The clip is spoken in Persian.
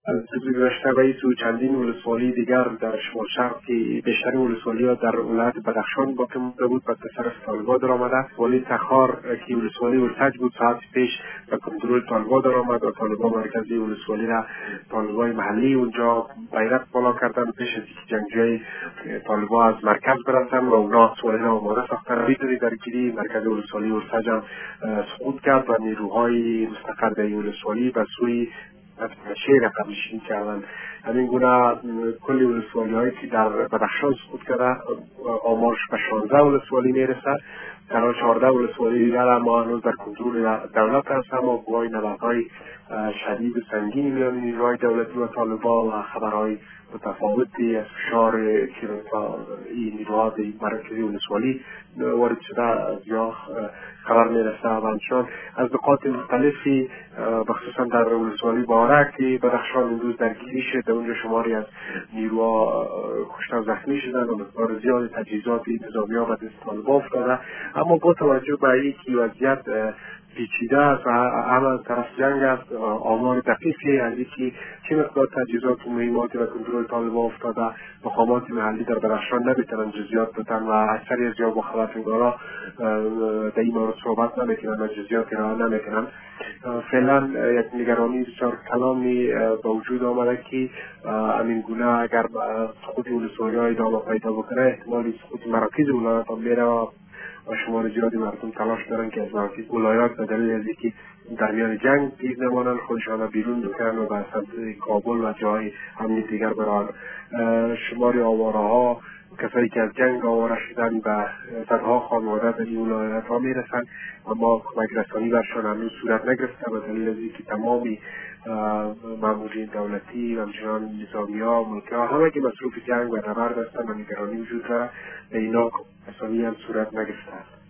از سال گذشته رئیس و چندین ولسوالی دیگر در شمال شرق که بیشتر ولسوالی‌ها در ولایت بدخشان باقی مانده بود و پس از طالبان درآمده. ولی تخار که ولسوالی ولسج بود ساعت پیش به کنترل طالبان درآمد و طالبان مرکزی ولسوالی را طالبان محلی اونجا بیرق بالا کردن پیش از اینکه جنگجوی طالبان از مرکز برسن و اونا سوالی را آماده ساختن. بیداری درگیری مرکز ولسوالی ولسج هم سقوط کرد و نیروهای مستقر در ولسوالی به سوی شیر رقم نشین کردن. همین گونه کلی ولسوالی هایی که در بدخشان سقوط کرده آمارش به 16 ولسوالی میرسد. در 14 ولسوالی دیگر اما هنوز در کنترل دولت هست، اما گواهی نبردهای شدید و سنگینی میان نیروهای دولتی و طالبان و خبرهای متفاوتی از فشار که این نیروها مرکزی ولسوالی وارد شده از یا خبر میرسه و همچنان از نقاط مختلفی بخصوصا در ولسوالی بارک که بدخشان امروز درگیری شد. در اونجا شماری از نیروها کشته و زخمی شدن و مقدار زیاد تجهیزات انتظامی‌ها به دست طالبان افتاده. اما با توجه به اینکه وضعیت پیچیده است و هم از طرف جنگ است، آمار دقیقی از اینکه چه مقدار تجهیزات و مهماتی و کنترل طالبان افتاده مقامات محلی در بدخشان نمیتونن جزئیات بدن و اکثری از جواب خبرنگارا در این مورد صحبت نمیکنن و جزئیاتی را نمیکنن. فعلا یک نگرانی بسیار کلامی به وجود آمده که همین گونه اگر سقوط ولسوالی‌ها ادامه پیدا بکنه احتمالی سقوط مراکز ولایت هم میره و شمار زیادی مردم تلاش دارن که از مراکز ولایات به دلیل از اینکه در میان جنگ گیر نمانند خودشان را بیرون بکنن و به سمت کابل و جای امنی دیگر برن. شمار آواره‌ها کسایی که از جنگ آواره شدن به صدها خانواده در این ولایت ها میرسن، اما کمک رسانی برشان هنوز صورت نگرفته به دلیل از اینکه تمامی مامورین دولتی و همچنان نظامی‌ها ملکی‌ها همه که مصروف جنگ و نبرد هستند و نگرانی وجود داره به اینا رسانی هم صورت نگرفته است.